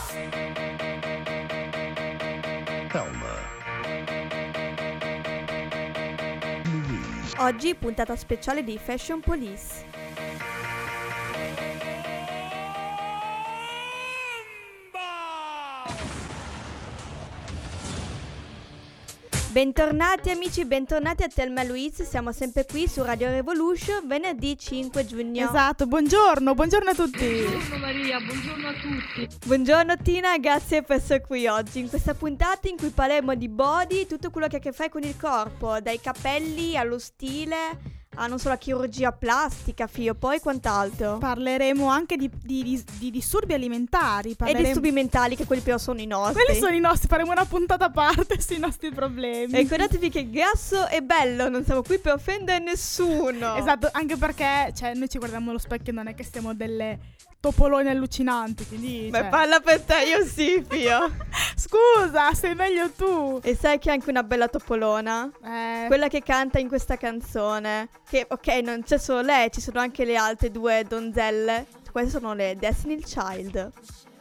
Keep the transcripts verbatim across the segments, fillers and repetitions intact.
Oggi puntata speciale di Fashion Police. Bentornati amici, bentornati a Thelma Louise, siamo sempre qui su Radio Revolution, venerdì cinque giugno. Esatto, buongiorno, buongiorno a tutti. Buongiorno Maria, buongiorno a tutti. Buongiorno Tina, grazie per essere qui oggi, in questa puntata in cui parleremo di body, tutto quello che ha a che fare con il corpo, dai capelli allo stile, a non solo la chirurgia plastica, fio, poi quant'altro. Parleremo anche di, di, di, di disturbi alimentari. Parleremo... E disturbi mentali, che quelli però sono i nostri. Quelli sono i nostri, faremo una puntata a parte sui nostri problemi. E ricordatevi che grasso è bello, non siamo qui per offendere nessuno. Esatto, anche perché cioè, noi ci guardiamo allo specchio e non è che siamo delle topoloni allucinanti, quindi... Beh, cioè... parla per te, io sì, fio. Scusa, sei meglio tu. E sai che è anche una bella topolona? Eh... Quella che canta in questa canzone. Che, ok, non c'è solo lei, ci sono anche le altre due donzelle. Queste sono le Destiny's Child.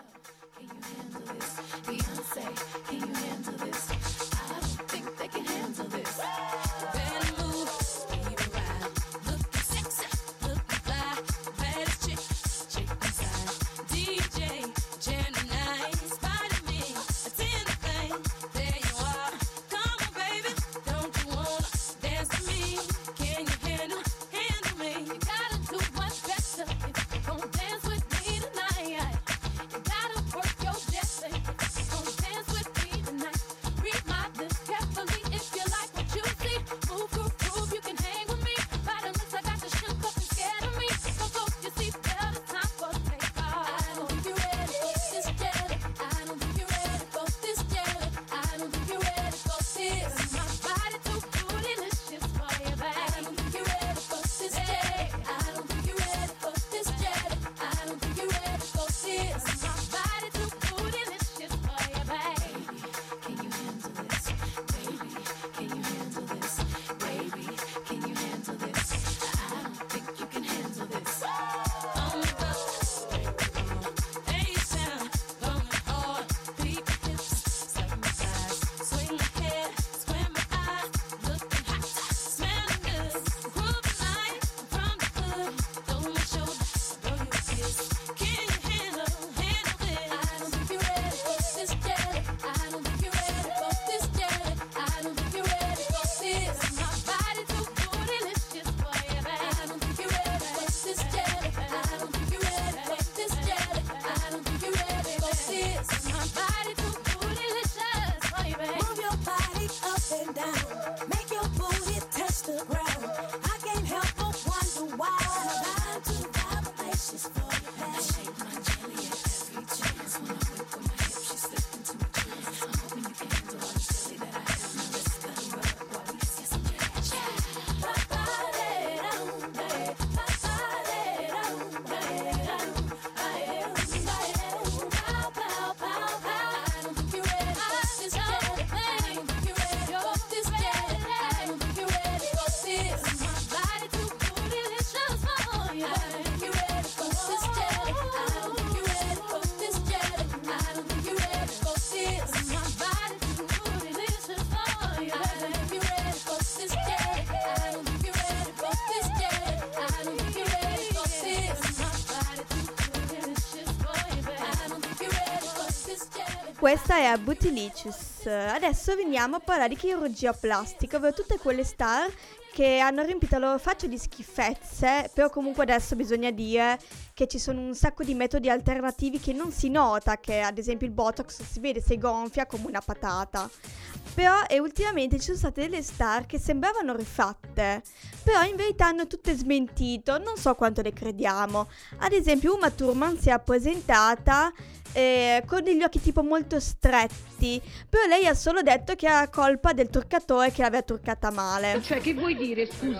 Questa è a Bootylicious. Adesso veniamo a parlare di chirurgia plastica, ovvero tutte quelle star che hanno riempito la loro faccia di schifezze, però comunque adesso bisogna dire che ci sono un sacco di metodi alternativi che non si nota, che ad esempio il Botox si vede se gonfia come una patata. Però e ultimamente ci sono state delle star che sembravano rifatte, però in verità hanno tutte smentito, non so quanto le crediamo. Ad esempio Uma Thurman si è presentata eh, con degli occhi tipo molto stretti, però lei ha solo detto che era colpa del truccatore che l'aveva truccata male. Cioè, che vuoi dire, scusa?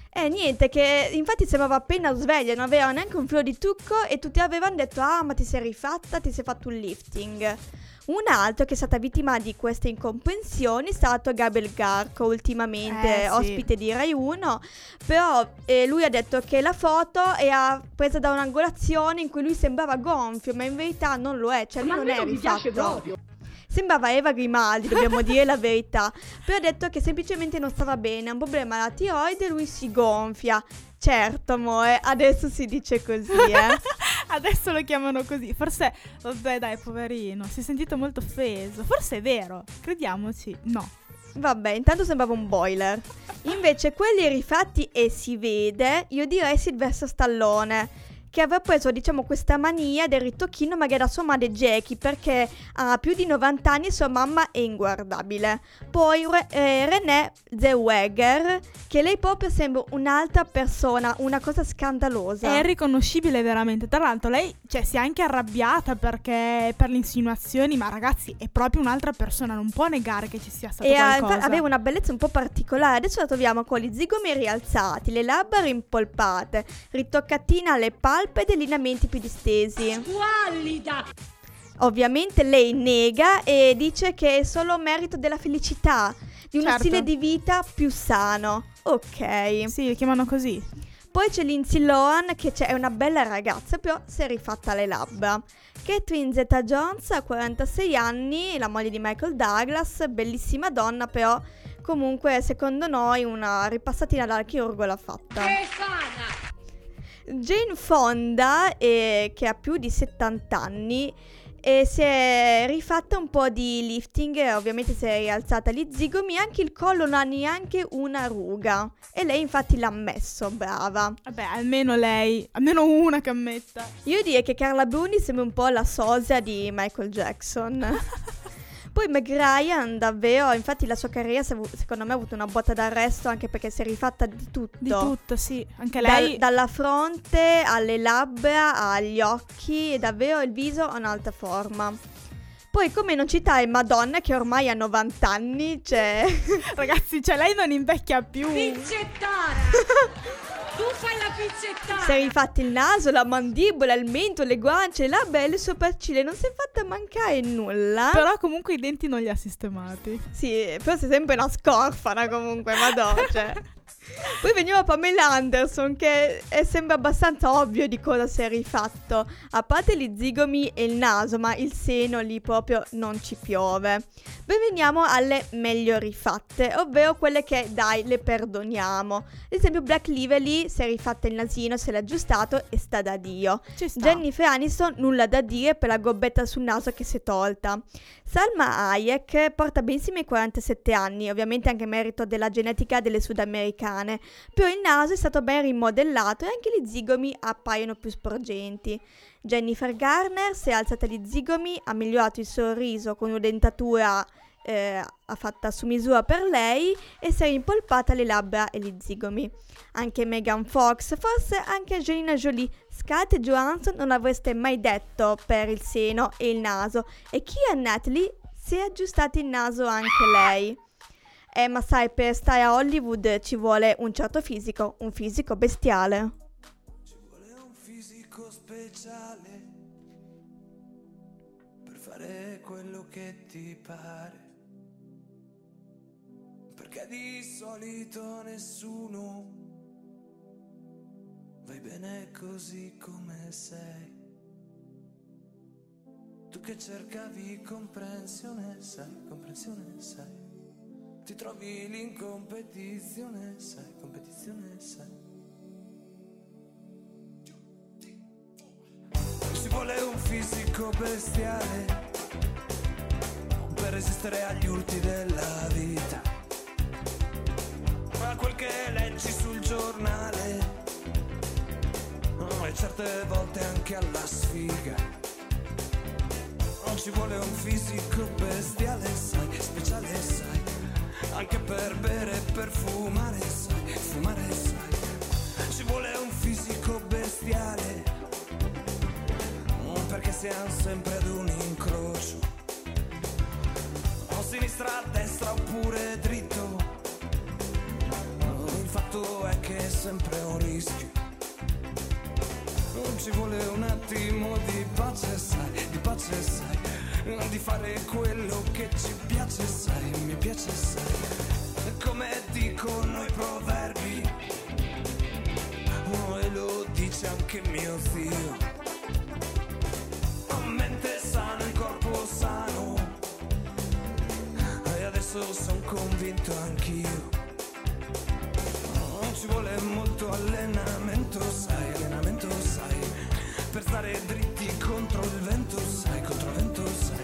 E niente, che infatti sembrava appena sveglia, non aveva neanche un filo di trucco e tutti avevano detto ah ma ti sei rifatta, ti sei fatto un lifting. Un altro che è stata vittima di queste incomprensioni è stato Gabriel Garco, ultimamente Eh, sì. ospite di Rai uno, però eh, lui ha detto che la foto era presa da un'angolazione in cui lui sembrava gonfio, ma in verità non lo è, cioè lui Ma a non me è non mi piace rifatto. proprio. Sembrava Eva Grimaldi, dobbiamo dire la verità. Però ha detto che semplicemente non stava bene, ha un problema alla tiroide e lui si gonfia. Certo, amore, adesso si dice così, eh. Adesso lo chiamano così. Forse, vabbè dai, poverino, si è sentito molto offeso. Forse è vero, crediamoci. No. Vabbè, intanto sembrava un boiler. Invece quelli rifatti e si vede, io direi Sylvester Stallone, che aveva preso, diciamo, questa mania del ritocchino magari da sua madre Jackie, perché ha più di novanta anni e sua mamma è inguardabile. Poi Re- eh, Renée Zellweger, che lei proprio sembra un'altra persona, una cosa scandalosa. È irriconoscibile veramente. Tra l'altro lei, cioè, si è anche arrabbiata perché per le insinuazioni, ma ragazzi, è proprio un'altra persona, non può negare che ci sia stato E ha- qualcosa. infa- aveva una bellezza un po' particolare. Adesso la troviamo con gli zigomi rialzati, le labbra rimpolpate, ritoccatina alle palpebre e lineamenti più distesi. Squallida! Ovviamente lei nega e dice che è solo merito della felicità, di uno Certo. stile di vita più sano. Ok. Sì, lo chiamano così. Poi c'è Lindsay Lohan, che c'è- è una bella ragazza, però si è rifatta le labbra. Catherine Zeta-Jones ha quarantasei anni, la moglie di Michael Douglas, bellissima donna, però comunque secondo noi una ripassatina dal chirurgo l'ha fatta. Stefana! Jane Fonda, eh, che ha più di settanta anni, e si è rifatta un po' di lifting, e ovviamente si è rialzata gli zigomi, anche il collo non ha neanche una ruga. E lei infatti l'ha ammesso, brava. Vabbè, almeno lei, almeno una che ammetta. Io direi che Carla Bruni sembra un po' la sosia di Michael Jackson. Poi Meg Ryan davvero, infatti la sua carriera se- secondo me ha avuto una botta d'arresto, anche perché si è rifatta di tutto. Di tutto, sì. Anche Dal- lei. dalla fronte alle labbra agli occhi, e davvero il viso ha un'altra forma. Poi come non citare Madonna, che ormai ha novanta anni, cioè Ragazzi, cioè lei non invecchia più. Pizzettara! Tu fai la pizzettara! si è rifatta il naso, la mandibola, il mento, le guance, le labbra e le sopracciglia, non si è fatta mancare nulla. Però comunque i denti non li ha sistemati. Sì, però sei sempre una scorfana comunque, madonna, cioè. Poi veniva Pamela Anderson, che è, sembra abbastanza ovvio di cosa si è rifatto. A parte gli zigomi e il naso, ma il seno lì proprio non ci piove. Poi veniamo alle meglio rifatte, ovvero quelle che dai le perdoniamo. Ad esempio Black Lively si è rifatta il nasino, se l'ha aggiustato e sta da Dio. Ci sta. Jennifer Aniston nulla da dire per la gobbetta sul naso che si è tolta. Salma Hayek porta benissimo i quarantasette anni, ovviamente anche merito della genetica delle sudamericane, però il naso è stato ben rimodellato e anche gli zigomi appaiono più sporgenti. Jennifer Garner si è alzata gli zigomi, ha migliorato il sorriso con una dentatura eh, fatta su misura per lei e si è rimpolpata le labbra e gli zigomi. Anche Megan Fox, forse anche Angelina Jolie, Scarlett Johansson non l'avreste mai detto per il seno e il naso, e Keira Knightley si è aggiustato il naso anche lei. Eh, ma sai, per stare a Hollywood ci vuole un certo fisico, un fisico bestiale. Ci vuole un fisico speciale per fare quello che ti pare, perché di solito nessuno vai bene così come sei. Tu che cercavi comprensione, sai, comprensione, sai. Ti trovi lì in competizione, sai, competizione, sai. Ci vuole un fisico bestiale per resistere agli urti della vita, a quel che leggi sul giornale, e certe volte anche alla sfiga. Ci vuole un fisico bestiale, sai, speciale, sai, anche per bere e per fumare, sai, fumare, sai. Ci vuole un fisico bestiale, perché siamo sempre ad un incrocio, o sinistra a destra oppure dritto. Il fatto è che è sempre un rischio. Non ci vuole un attimo di pace, sai, di pace, sai, di fare quello che ci piace, sai, mi piace, sai, come dicono i proverbi, oh, e lo dice anche mio zio, mente sana, il corpo sano, e adesso son convinto anch'io. Non ci vuole molto allenamento, sai, allenamento, sai, per stare dritti contro il vento, sai, contro il vento, sai.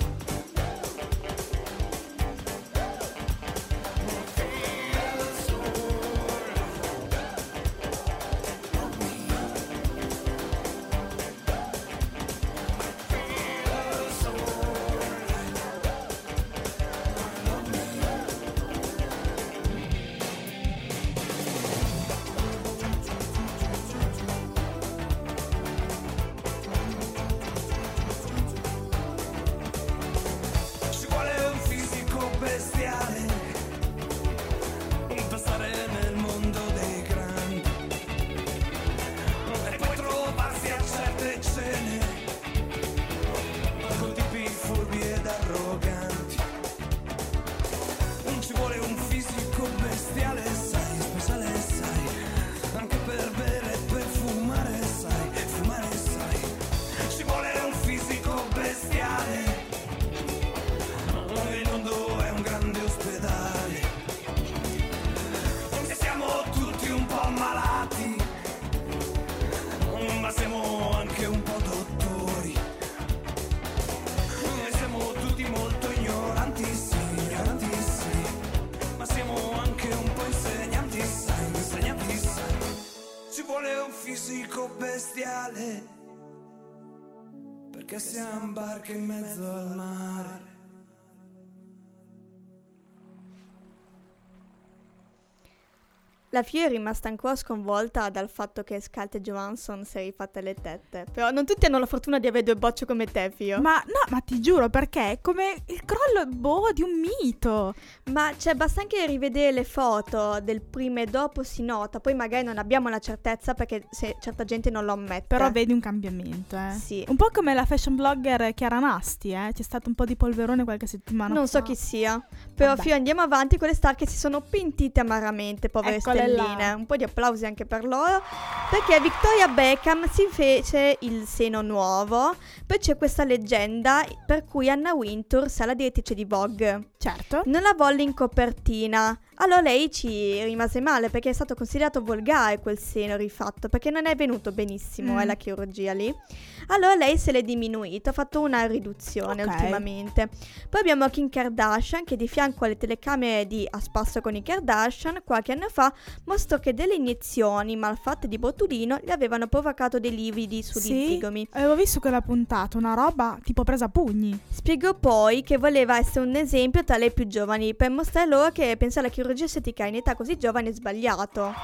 Bestiale, perché siamo barche in mezzo al mare. La Fio è rimasta ancora sconvolta dal fatto che Scarlett Johansson si è rifatta le tette. Però non tutti hanno la fortuna di avere due bocce come te, Fio. Ma no, ma ti giuro, perché è come il crollo boh, di un mito. Ma cioè, basta anche rivedere le foto del prima e dopo, si nota. Poi magari non abbiamo la certezza perché se certa gente non lo ammette. Però vedi un cambiamento, eh. Sì. Un po' come la fashion blogger Chiara Nasti, eh. C'è stato un po' di polverone qualche settimana Non fa. so chi sia. Però Vabbè. Fio, andiamo avanti con le star che si sono pentite amaramente, povere Eccole stelline. là. Un po' di applausi anche per loro. Perché Victoria Beckham si fece il seno nuovo. Poi c'è questa leggenda per cui Anna Wintour, sa, la direttrice di Vogue, Certo. non la volle in copertina. Allora lei ci rimase male perché è stato considerato volgare quel seno rifatto, perché non è venuto benissimo Mm. eh, la chirurgia lì. Allora lei se l'è diminuito, ha fatto una riduzione Ok. ultimamente. Poi abbiamo Kim Kardashian che di fianco alle telecamere di A Spasso con i Kardashian qualche anno fa mostrò che delle iniezioni mal fatte di botulino gli avevano provocato dei lividi sugli Sì, zigomi. avevo visto quella puntata, una roba tipo presa a pugni. Spiegò poi che voleva essere un esempio tra le più giovani per mostrare loro che pensare alla chirurgia estetica in età così giovane è sbagliato.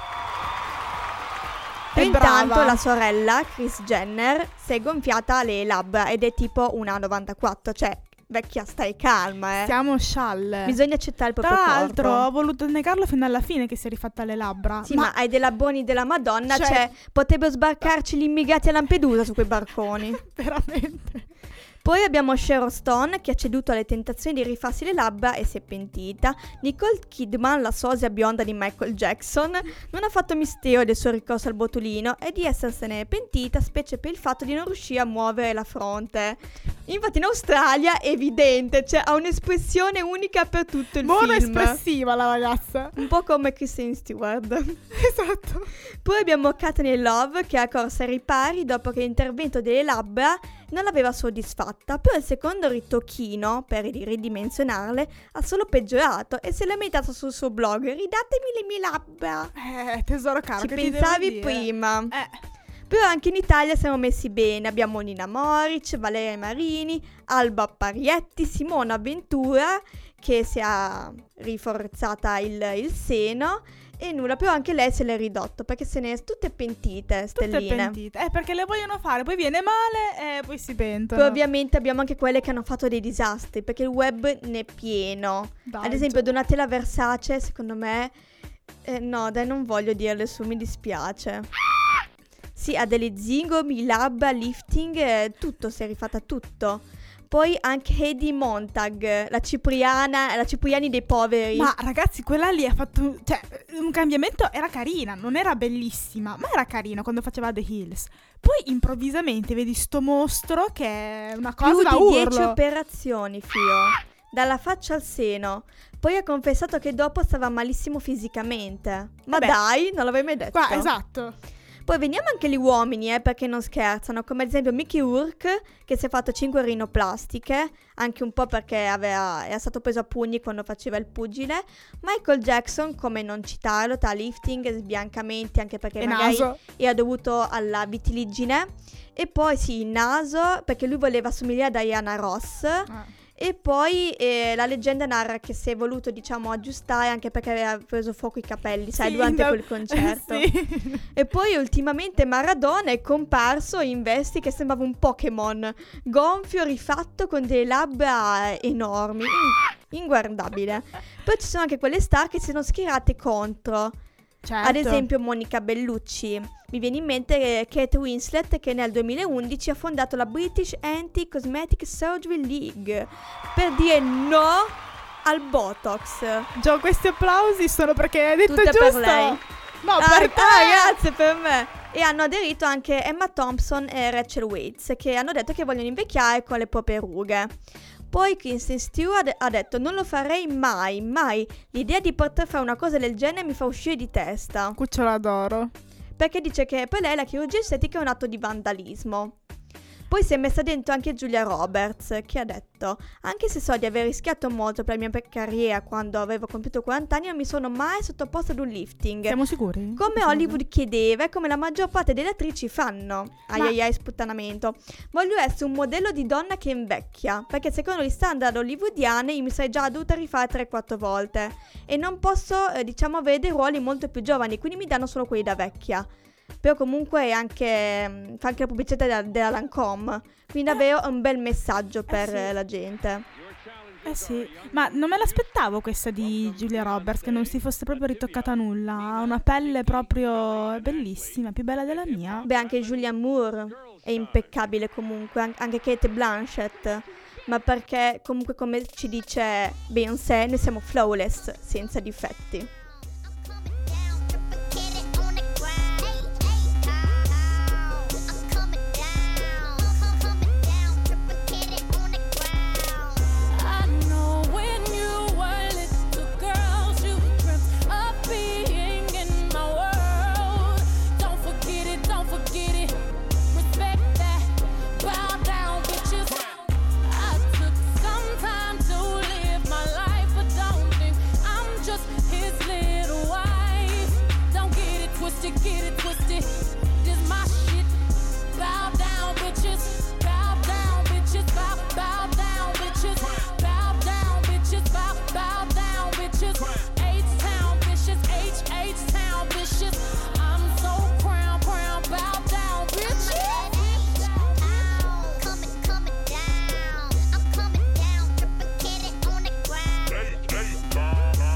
È Intanto brava. la sorella, Kris Jenner, si è gonfiata le labbra ed è tipo una novantaquattro, cioè vecchia stai calma, eh. Siamo scialle. Bisogna accettare il Tra proprio l'altro corpo. ho voluto negarlo fino alla fine che si è rifatta le labbra. Sì, ma, hai dei labboni della Madonna, Cioè- cioè potrebbero sbarcarci gli immigrati a Lampedusa su quei barconi. veramente. Poi abbiamo Sharon Stone che ha ceduto alle tentazioni di rifarsi le labbra e si è pentita. Nicole Kidman, la sosia bionda di Michael Jackson, non ha fatto mistero del suo ricorso al botulino e di essersene pentita, specie per il fatto di non riuscire a muovere la fronte. Infatti in Australia è evidente, cioè ha un'espressione unica per tutto il Buona film. espressiva la ragazza. Un po' come Kristen Stewart. Esatto. Poi abbiamo Courtney Love che ha corso ai ripari dopo che l'intervento delle labbra non l'aveva soddisfatta, però il secondo ritocchino, per ridimensionarle, ha solo peggiorato e se l'ha meditato sul suo blog: ridatemi le mie labbra. Eh, tesoro caro, Ci che ti devo pensavi dire? prima. Eh. Però anche in Italia siamo messi bene, abbiamo Nina Moric, Valeria Marini, Alba Parietti, Simona Ventura che si è riforzata il, il seno e nulla, però anche lei se l'è ridotto perché se ne è tutte pentite, Tutte stelline. pentite. Eh, perché le vogliono fare, poi viene male e poi si pentono. Poi ovviamente abbiamo anche quelle che hanno fatto dei disastri perché il web ne è pieno. Dai, Ad esempio già. Donatella Versace, secondo me Eh, no, dai, non voglio dirle su, mi dispiace. Sì, ha delle zigomi, labbra, lifting, eh, tutto, si è rifatta tutto. Poi anche Heidi Montag, la cipriana, la Cipriani dei poveri. Ma ragazzi, quella lì ha fatto, cioè, un cambiamento, era carina, non era bellissima, ma era carina quando faceva The Hills. Poi improvvisamente vedi sto mostro che è una cosa Più da di urlo. dieci operazioni, fio. Dalla faccia al seno. Poi ha confessato che dopo stava malissimo fisicamente. Ma Vabbè. dai, non l'avevi mai detto. Qua, esatto. Poi veniamo anche agli uomini, eh, perché non scherzano, come ad esempio Mickey Rourke, che si è fatto cinque rinoplastiche, anche un po' perché aveva, era stato preso a pugni quando faceva il pugile. Michael Jackson, come non citarlo, tra lifting, sbiancamenti, anche perché E magari naso. era dovuto alla vitiligine. E poi sì, il naso, perché lui voleva assomigliare a Diana Ross. Ah. E poi eh, la leggenda narra che si è voluto, diciamo, aggiustare anche perché aveva preso fuoco i capelli, sai, Sì, durante da- quel concerto. Sì. E poi ultimamente Maradona è comparso in vesti che sembrava un Pokémon, gonfio, rifatto, con delle labbra enormi, in- inguardabile. Poi ci sono anche quelle star che si sono schierate contro. Certo. Ad esempio Monica Bellucci. Mi viene in mente Kate Winslet, che nel duemilaundici ha fondato la British Anti-Cosmetic Surgery League per dire no al Botox. Gio, questi applausi sono perché hai detto Tutte giusto. per lei. No, Ah, per te. ah, grazie per me. E hanno aderito anche Emma Thompson e Rachel Weisz, che hanno detto che vogliono invecchiare con le proprie rughe. Poi Kristen Stewart ha detto: non lo farei mai, mai. L'idea di poter fare una cosa del genere mi fa uscire di testa. Cucciola d'oro. Perché dice che per lei la chirurgia estetica è un atto di vandalismo. Poi si è messa dentro anche Julia Roberts, che ha detto: anche se so di aver rischiato molto per la mia carriera quando avevo compiuto quaranta anni, non mi sono mai sottoposta ad un lifting. Siamo sicuri? Come Hollywood chiedeva e come la maggior parte delle attrici fanno. Ai Ma- ai ai, sputtanamento. Voglio essere un modello di donna che invecchia, perché secondo gli standard hollywoodiani io mi sarei già dovuta rifare tre quattro volte. E non posso, eh, diciamo, avere dei ruoli molto più giovani, quindi mi danno solo quelli da vecchia. Però comunque è anche, mm, fa anche la pubblicità della, della Lancôme. Quindi davvero è un bel messaggio per sì. eh, la gente. Eh sì, ma non me l'aspettavo questa di Julia Roberts, che non si fosse proprio ritoccata nulla. Ha una pelle proprio bellissima, più bella della mia. Beh, anche Julianne Moore è impeccabile comunque, an- anche Kate Blanchett. Ma perché comunque, come ci dice Beyoncé, noi siamo flawless, senza difetti. I know when you were little girls, you dreamt of being in my world. Don't forget it, don't forget it. Respect that. Bow down, bitches. I took some time to live my life, but don't think I'm just his little wife. Don't get it twisted, get it twisted. This my shit. Bow down, bitches. Bow down, bitches. Bow, bow down, bitches. Bow down, bitches. Bow, bow down, bitches. H-Town, bitches. H, H-Town, bitches. I'm so crown, crown. Bow down, bitches. Coming, coming down. I'm coming down. Triplicated on the ground.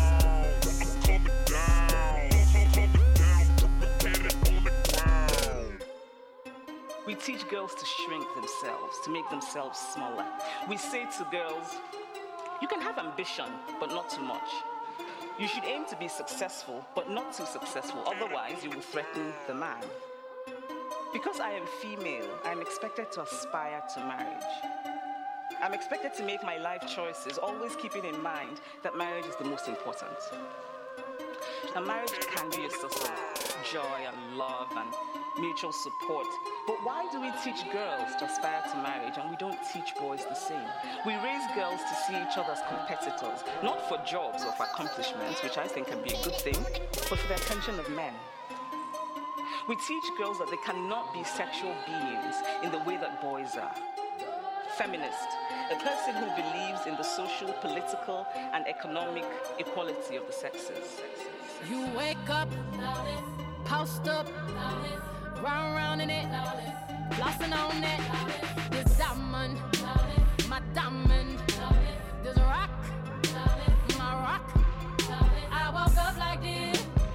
We teach girls to shrink themselves, to make themselves smaller. We say to girls, you can have ambition, but not too much. You should aim to be successful, but not too successful, otherwise you will threaten the man. Because I am female, I am expected to aspire to marriage. I'm expected to make my life choices, always keeping in mind that marriage is the most important. Now, marriage can be a source of joy and love and mutual support. But why do we teach girls to aspire to marriage and we don't teach boys the same? We raise girls to see each other as competitors, not for jobs or for accomplishments, which I think can be a good thing, but for the attention of men. We teach girls that they cannot be sexual beings in the way that boys are. Feminist, a person who believes in the social, political, and economic equality of the sexes. You wake up, post up, round round in it, flossing on it. This diamond, my diamond. This rock, my rock. I woke up like this,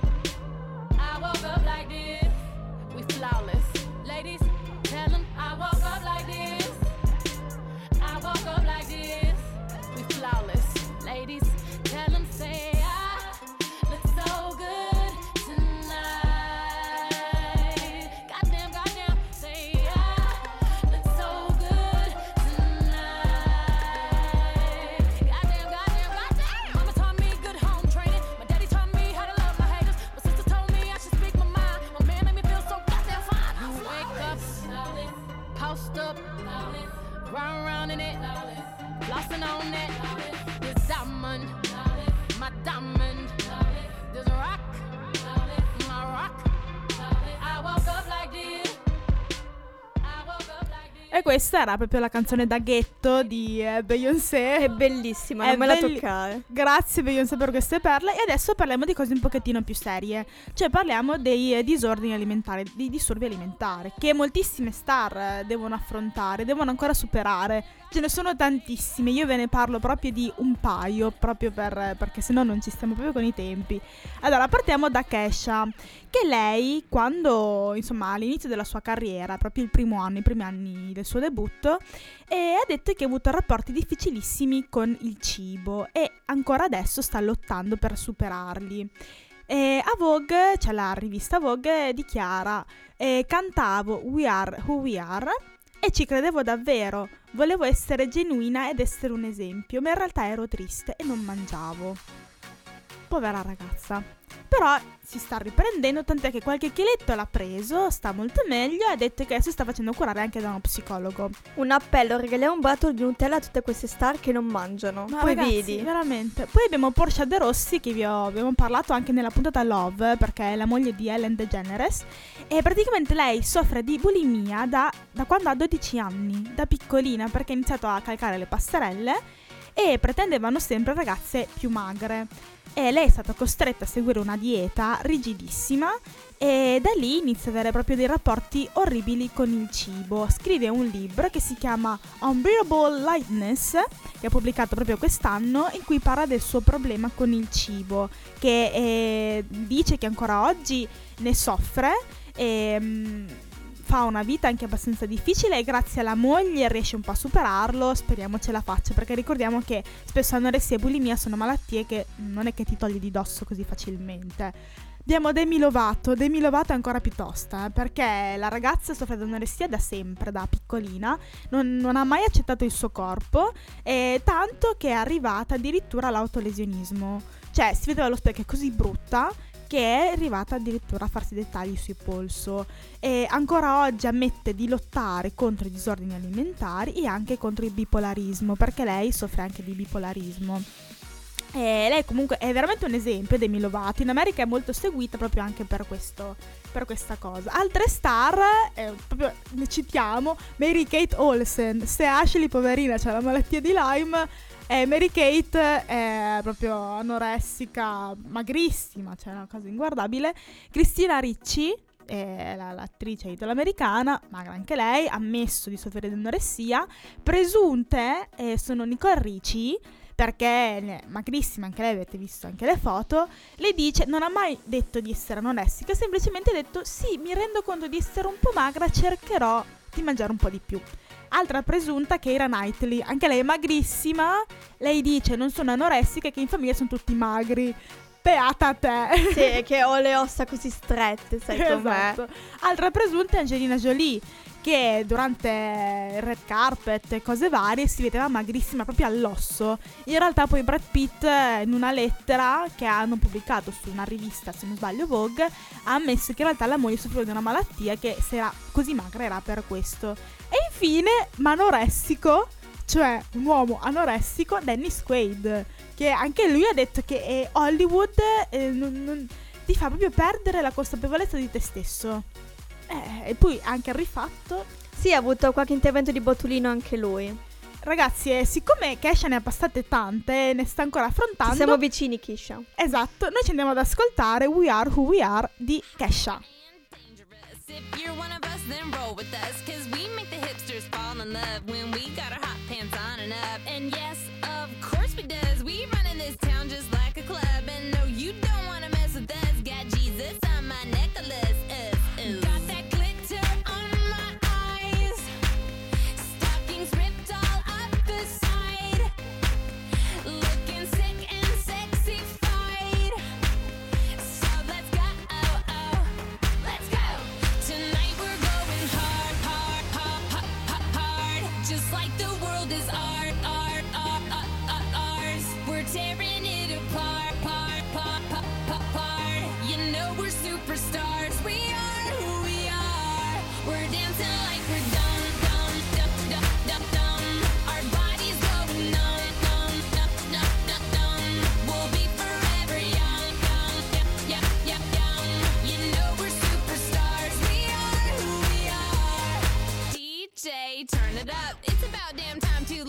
round round in it, flossing on it. This diamond, my diamond, this rock, my rock. I woke up like this. I woke up like this. E questa era proprio la canzone da ghetto di eh, Beyoncé. È bellissima, È non me la belli- toccare. Grazie Beyoncé per queste perle. E adesso parliamo di cose un pochettino più serie. Cioè parliamo dei eh, disordini alimentari, dei disturbi alimentari, che moltissime star eh, devono affrontare, devono ancora superare. Ce ne sono tantissime. Io ve ne parlo proprio di un paio, proprio per, perché sennò non ci stiamo proprio con i tempi. Allora partiamo da Kesha, che lei quando, insomma, all'inizio della sua carriera, proprio il primo anno, i primi anni del suo debutto, e ha detto che ha avuto rapporti difficilissimi con il cibo e ancora adesso sta lottando per superarli. E a Vogue, cioè la rivista Vogue, dichiara eh, cantavo We Are Who We Are e ci credevo davvero, volevo essere genuina ed essere un esempio, ma in realtà ero triste e non mangiavo. Povera ragazza. Però si sta riprendendo, tant'è che qualche chiletto l'ha preso, sta molto meglio e ha detto che si sta facendo curare anche da uno psicologo. Un appello, regaliamo un barattolo di Nutella a tutte queste star che non mangiano. Ma Poi ragazzi, vedi. veramente. Poi abbiamo Portia De Rossi, che vi ho, abbiamo parlato anche nella puntata Love, perché è la moglie di Ellen DeGeneres, e praticamente lei soffre di bulimia da, da quando ha dodici anni, da piccolina, perché ha iniziato a calcare le passerelle e pretendevano sempre ragazze più magre. E lei è stata costretta a seguire una dieta rigidissima e da lì inizia ad avere proprio dei rapporti orribili con il cibo. Scrive un libro che si chiama Unbearable Lightness, che ha pubblicato proprio quest'anno, in cui parla del suo problema con il cibo, che eh, dice che ancora oggi ne soffre e mh, fa una vita anche abbastanza difficile e grazie alla moglie riesce un po' a superarlo, speriamo ce la faccia, perché ricordiamo che spesso anoressia e bulimia sono malattie che non è che ti togli di dosso così facilmente. Abbiamo Demi Lovato, Demi Lovato è ancora più tosta, eh, perché la ragazza soffre di anoressia da sempre, da piccolina, non, non ha mai accettato il suo corpo, e tanto che è arrivata addirittura all'autolesionismo, cioè si vedeva allo specchio, è così brutta che è arrivata addirittura a farsi dei tagli sul polso e ancora oggi ammette di lottare contro i disordini alimentari e anche contro il bipolarismo, perché lei soffre anche di bipolarismo. E lei comunque è veramente un esempio, Demi Lovato. In America è molto seguita proprio anche per questo, per questa cosa. Altre star, eh, proprio ne citiamo Mary-Kate Olsen. Se Ashley poverina c'ha la malattia di Lyme, eh, Mary-Kate è proprio anoressica, magrissima, cioè una cosa inguardabile. Christina Ricci, eh, la, l'attrice italo-americana, magra anche lei, ha ammesso di soffrire di anoressia. Presunte eh, sono Nicole Ricci, perché è magrissima anche lei, avete visto anche le foto. Lei dice, non ha mai detto di essere anoressica, semplicemente ha detto sì, mi rendo conto di essere un po' magra, cercherò di mangiare un po' di più. Altra presunta, Keira Knightley, anche lei è magrissima, lei dice non sono anoressica, che in famiglia sono tutti magri. Beata te. Sì, che ho le ossa così strette, sai com'è. Esatto. Altra presunta è Angelina Jolie, che durante il red carpet e cose varie si vedeva magrissima proprio all'osso. In realtà poi Brad Pitt, in una lettera che hanno pubblicato su una rivista, se non sbaglio Vogue, ha ammesso che in realtà la moglie soffriva di una malattia, che se era così magra era per questo. E infine, manoressico, cioè un uomo anoressico, Dennis Quaid, che anche lui ha detto che eh, Hollywood eh, non, non, ti fa proprio perdere la consapevolezza di te stesso. Eh, e poi anche il rifatto. Sì, ha avuto qualche intervento di botulino anche lui. Ragazzi, eh, siccome Kesha ne ha passate tante, ne sta ancora affrontando. Ci siamo vicini, Kesha. Esatto, noi ci andiamo ad ascoltare We Are Who We Are di Kesha. If you're one of us, then roll with us, cause we make the hipsters fall in love when we got our hot pants on and up. And yes, of course we does. We run in this town just like a club. And no, you don't wanna mess with us. Got Jesus on my necklace. Uh, uh. Got that glitter on my eyes. Stockings ripped all up the side. Looking sick and sexified. So let's go, oh, oh, let's go. Tonight we're going hard, hard, hard, hard, hard. Just like the world is art, art, art, art, art, ours. We're tearing it apart, part, part, part, part, part. You know we're superstars. We are who we are. We're dancing like we're dumb, dumb, dumb, dumb, dumb, dumb.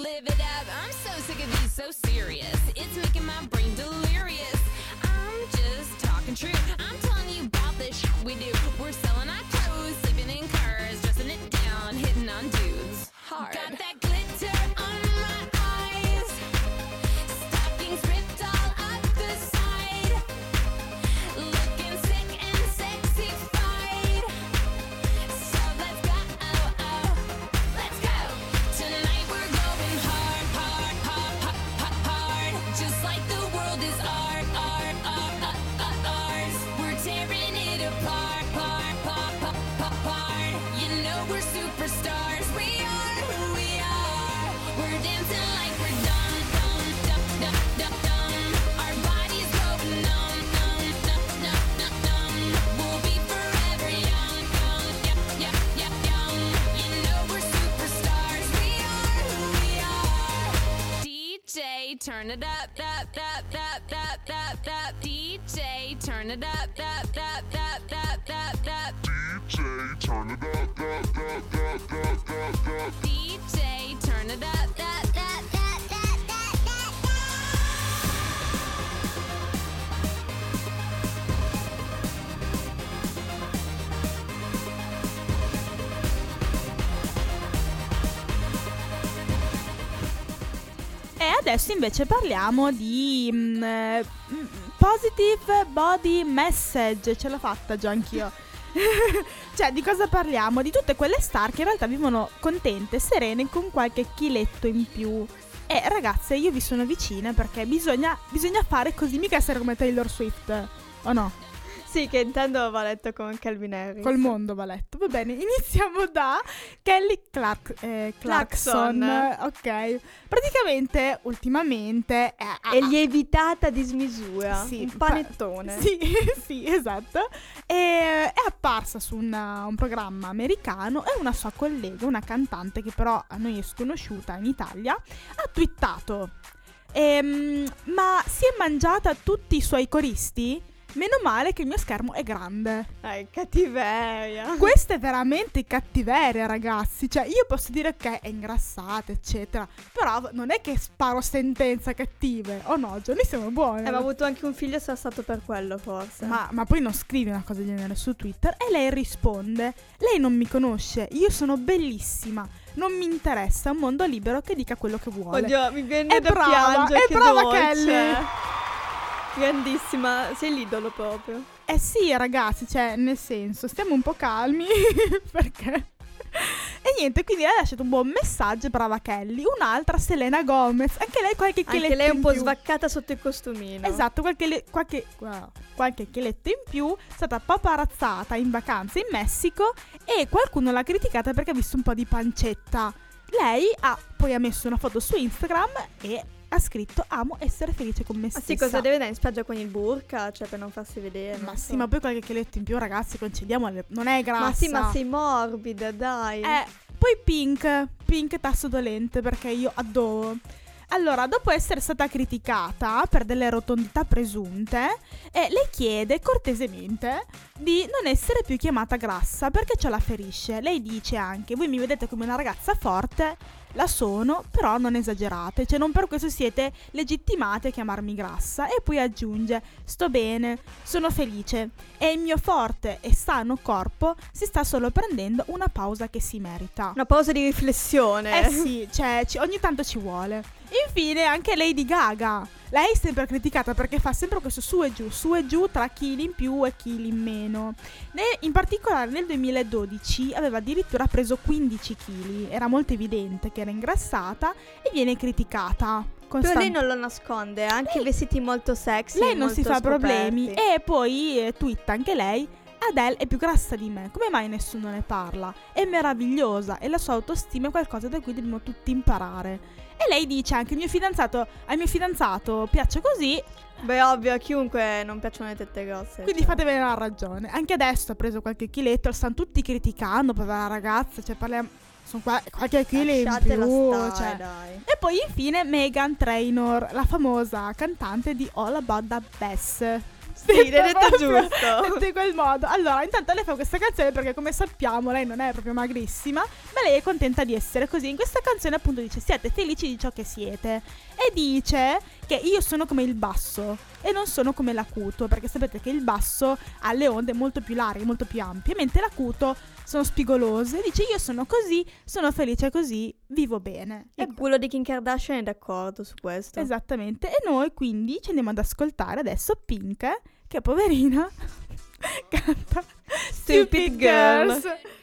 live it up. I'm so sick of these so serious. It's making my brain delirious. I'm just talking true. I'm telling you about this shit we do. We're selling our clothes, sleeping in cars, dressing it down, hitting on dudes hard. Got that glitter on my eyes, stockings ripped all up the side, looking sick and sexified. So let's go, oh, oh, let's go. Tonight we're going hard, hard, hard, hard, hard, hard. Just like the world is art, art, art, art, art, ours. We're tearing it apart, part, part, part, part, part. You know we're superstars. We are who we are. We're dancing like we're dumb, dumb, dumb, dumb, dumb, dumb. Our bodies go numb, numb, numb, numb, numb, numb. We'll be forever young, young, young, young, young, young. You know we're superstars. We are who we are. D J, turn it up, up, up, up, up, up, up. D J, turn it up, up, up, up, up, up, up. D J, turn it up, up, up, up, up, up, up. D J, turn it up, that, that, that, that, that, that, E adesso invece parliamo di mm, eh, mm, Positive Body Message. Ce l'ho fatta già anch'io. Cioè, di cosa parliamo? Di tutte quelle star che in realtà vivono contente, serene, con qualche chiletto in più. E ragazze, io vi sono vicina perché bisogna, bisogna fare così, mica essere come Taylor Swift, o no? Sì, che intendo va letto con Calvin Harris. Col mondo va letto. Va bene, iniziamo da Kelly Clark- eh, Clarkson. Clarkson. Ok. Praticamente, ultimamente è, È lievitata a dismisura. Sì, un panettone. pa- sì, sì, esatto. E è apparsa su una- un programma americano e una sua collega, una cantante che però a noi è sconosciuta in Italia, ha twittato: ehm, ma si è mangiata tutti i suoi coristi? Meno male che il mio schermo è grande. Dai, cattiveria. Questa è veramente cattiveria, ragazzi. Cioè, io posso dire che è ingrassata, eccetera, però non è che sparo sentenze cattive. O no, Gio, noi siamo buoni. Aveva avuto anche un figlio, sarà stato per quello forse. Ma, ma poi non scrivi una cosa del genere su Twitter. E lei risponde: lei non mi conosce, io sono bellissima, non mi interessa, un mondo libero che dica quello che vuole. Oddio, mi viene È da brava, piangere, è che brava dolce. Kelly. Grandissima, sei l'idolo proprio. Eh sì, ragazzi, cioè, nel senso, stiamo un po' calmi perché... E niente, quindi lei ha lasciato un buon messaggio, brava Kelly. Un'altra, Selena Gomez, anche lei qualche chiletto Anche lei è un in po' più. svaccata sotto il costumino. Esatto, qualche, le- qualche, wow, qualche chiletto in più. È stata paparazzata in vacanza in Messico e qualcuno l'ha criticata perché ha visto un po' di pancetta. Lei ha poi ha messo una foto su Instagram e ha scritto: amo essere felice con me Ah stessa. sì, cosa deve andare in spiaggia con il burka? Cioè, per non farsi vedere. Ma non sì, so. ma poi qualche chiletto in più, ragazzi, concediamo, non è grassa. Ma sì, ma sei morbida, dai. Eh, poi Pink, Pink tasso dolente, perché io adoro. Allora, dopo essere stata criticata per delle rotondità presunte, eh, lei chiede cortesemente di non essere più chiamata grassa perché ciò la ferisce. Lei dice anche: voi mi vedete come una ragazza forte, la sono, però non esagerate, cioè non per questo siete legittimate a chiamarmi grassa. E poi aggiunge: sto bene, sono felice e il mio forte e sano corpo si sta solo prendendo una pausa che si merita. Una pausa di riflessione. Eh sì, cioè ci- ogni tanto ci vuole. Infine anche Lady Gaga. Lei è sempre criticata perché fa sempre questo su e giù, su e giù tra chili in più e chili in meno. Ne- in particolare nel duemiladodici aveva addirittura preso quindici chili. Era molto evidente che era ingrassata e viene criticata. Però Constant- lei non lo nasconde, ha anche Lei- vestiti molto sexy. lei non si molto fa problemi. scoperti. E poi eh, twitta anche lei: Adele è più grassa di me, come mai nessuno ne parla? È meravigliosa e la sua autostima è qualcosa da cui dobbiamo tutti imparare. E lei dice anche: il mio fidanzato, al mio fidanzato piace così, Beh, ovvio, a chiunque non piacciono le tette grosse. quindi cioè. fatevene la ragione. Anche adesso ha preso qualche chiletto, lo stanno tutti criticando, povera ragazza, cioè parliamo, sono qua, qualche chilo in Lasciatela più, stare, cioè. dai. E poi infine Meghan Trainor, la famosa cantante di All About That Bass. Sì, l'hai detto proprio giusto. detto in quel modo. Allora, intanto lei fa questa canzone perché, come sappiamo, lei non è proprio magrissima, ma lei è contenta di essere così. In questa canzone appunto dice: siate felici di ciò che siete. E dice che io sono come il basso e non sono come l'acuto, perché sapete che il basso ha le onde molto più larghe, molto più ampie, mentre l'acuto sono spigolose. Dice: io sono così, sono felice così, vivo bene. Il culo di Kim Kardashian è d'accordo su questo. Esattamente. E noi quindi ci andiamo ad ascoltare adesso Pink, che poverina canta Stupid Girl.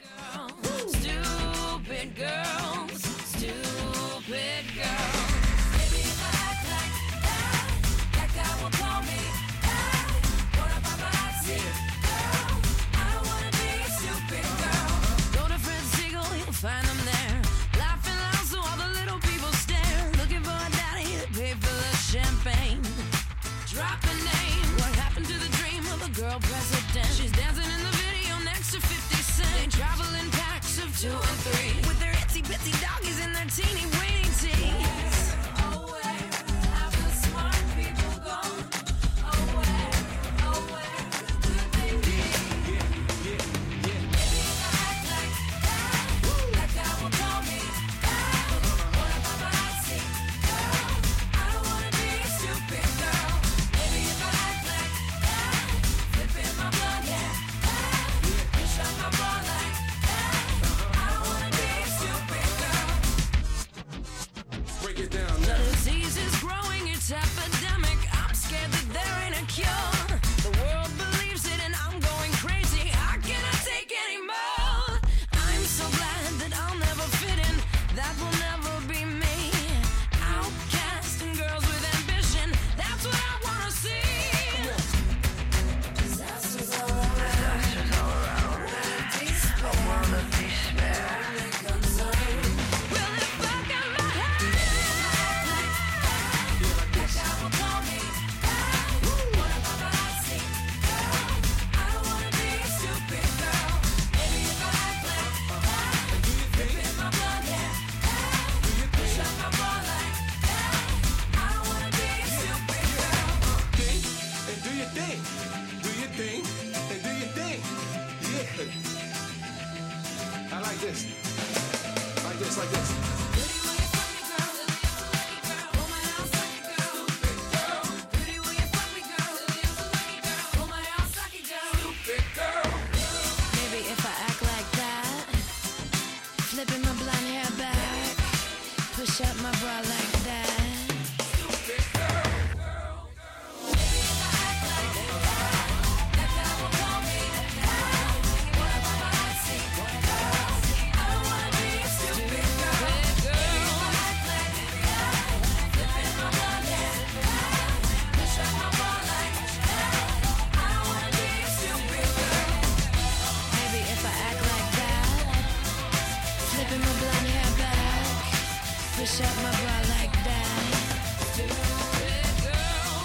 Stupid girls, stupid girls. Maybe if I act like that, that guy will call me back. What if I'm a girl? I don't wanna be a stupid girl. Go to Fred Siegel, you'll find them there. Laughing loud so all the little people stare. Looking for a daddy to pay for the champagne. Drop a name. What happened to the dream of a girl president? She's dancing in the video next to fifty cent. They travel in packs of two and three, with their itsy bitsy doggies and their teeny weeny teeth. Away, have the smart people gone? Away, away, could they be? Maybe if I act like that, that guy will call me back. What if I'm a hot seat girl? I don't wanna be a stupid girl. Maybe if I act like that, flipping my blood, yeah. Push up my bra like that. I don't wanna be a stupid girl. Break it down The now. disease is growing, it's epidemic. I'm scared that there ain't a cure. The world believes it and I'm going crazy. I cannot take any more. I'm so glad that I'll never fit in. That will never be me. Outcast and girls with ambition. That's what I wanna see. Disasters all around. I wanna be spared. Only concern. Well, if I got my head like that, that guy will call me back. What if I'm a hot seat girl? I don't wanna be a stupid girl. Maybe if I act like that, flipping my blood, yeah. Push up my bra like that. I don't wanna be a stupid girl. Think and do your thing. Do your thing and do your thing. Yeah. I like this. Like this, like this. Pretty will you fuck me, girl? Lucky girl. Oh my, I'll suck it, girl. Stupid girl. Pretty will you fuck me, girl? Lucky girl. Oh my, I'll suck it, girl. Stupid girl. Maybe if I act like that, flipping my blonde hair back, push up my bra like that. Stupid girl. Maybe if I act like that, that guy will call me back. What if I'm a hot seat girl? I don't wanna be a stupid girl. Maybe if I act like that, flipping my blonde hair back, push up my bra like that. I don't wanna be a stupid girl. Maybe if I act like that, flipping my blonde hair back, push up my bra like that. Stupid girl.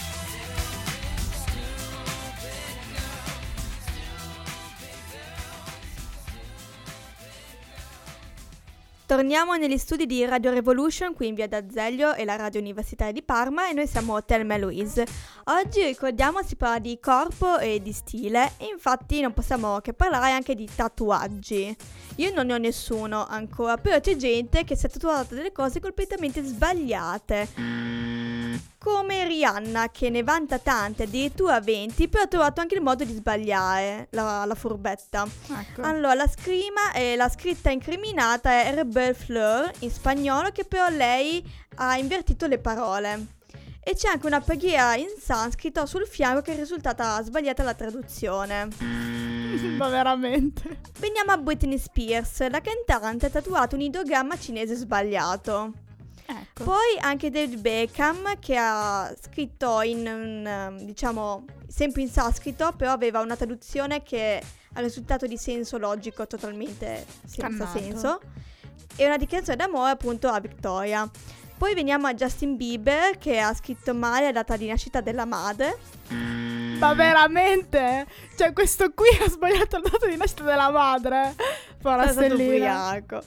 Torniamo negli studi di Radio Revolution qui in via d'Azeglio e la Radio Universitaria di Parma e noi siamo Thelma e Louise. Oggi ricordiamo si parla di corpo e di stile e infatti non possiamo che parlare anche di tatuaggi. Io non ne ho nessuno ancora, però c'è gente che si è tatuata delle cose completamente sbagliate. Come Rihanna che ne vanta tante, addirittura venti, però ha trovato anche il modo di sbagliare la, la furbetta. Ecco. Allora, la scrima e la scritta incriminata è Rebel Fleur in spagnolo, che però lei ha invertito le parole. E c'è anche una preghiera in sanscrito sul fianco che è risultata sbagliata la traduzione. Ma veramente. Veniamo a Britney Spears, la cantante ha tatuato un ideogramma cinese sbagliato. Ecco. Poi anche David Beckham che ha scritto in un, diciamo, sempre in sanscrito, però aveva una traduzione che ha risultato di senso logico totalmente senza Scannato. senso. E una dichiarazione d'amore appunto a Victoria. Poi veniamo a Justin Bieber che ha scritto male la data di nascita della madre. Ma veramente? Cioè, questo qui ha sbagliato il dato di nascita della madre. Povera È stato stellina. ubriaco.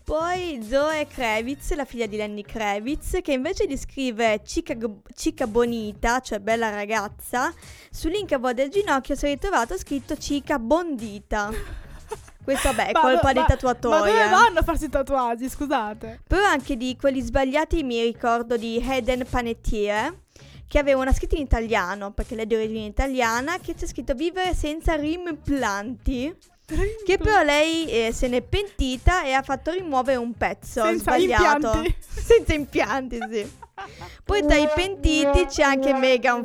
Poi Zoe Kravitz, la figlia di Lenny Kravitz, che invece di scrivere Chica, Chica Bonita, cioè bella ragazza, sull'incavo del ginocchio si è ritrovato scritto Chica Bondita. Questo vabbè è Ma- colpa ma- dei tatuatori. Ma dove eh. vanno a farsi i tatuaggi, scusate? Però anche di quelli sbagliati mi ricordo di Hayden Panettiere, che aveva una scritta in italiano, perché lei è di origine italiana, che c'è scritto vivere senza rimplanti. Che però lei eh, se n'è pentita e ha fatto rimuovere un pezzo Senza sbagliato. impianti. Senza impianti, sì. Poi tra i pentiti c'è anche Megan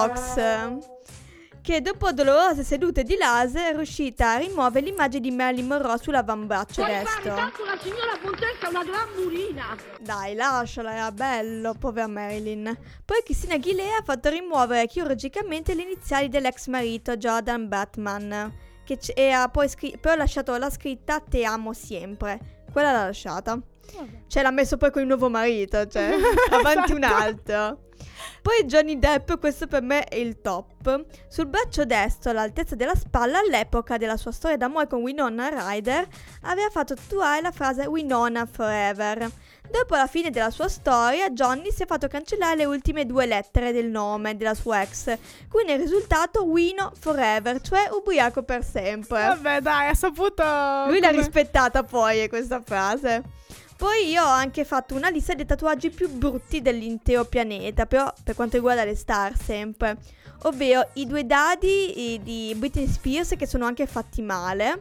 Fox, che dopo dolorose sedute di laser è riuscita a rimuovere l'immagine di Marilyn Monroe sull'avambraccio destro. Tanto la signora Fontesca è una gran murina. Dai, lasciala, era bello, povera Marilyn. Poi Christina Aguilera ha fatto rimuovere chirurgicamente le iniziali dell'ex marito Jordan Batman, che c- e ha poi, scri- poi ha lasciato la scritta Te amo sempre. Quella l'ha lasciata. Cioè l'ha messo poi con il nuovo marito, cioè avanti un altro. Poi Johnny Depp, questo per me è il top. Sul braccio destro, all'altezza della spalla, all'epoca della sua storia d'amore con Winona Ryder, aveva fatto tatuare la frase Winona Forever. Dopo la fine della sua storia, Johnny si è fatto cancellare le ultime due lettere del nome della sua ex, quindi è risultato Wino Forever, cioè ubriaco per sempre. Vabbè, dai, ha saputo. Lui l'ha come- rispettata poi questa frase. Poi io ho anche fatto una lista dei tatuaggi più brutti dell'intero pianeta, però per quanto riguarda le star sempre. Ovvero i due dadi i- di Britney Spears che sono anche fatti male.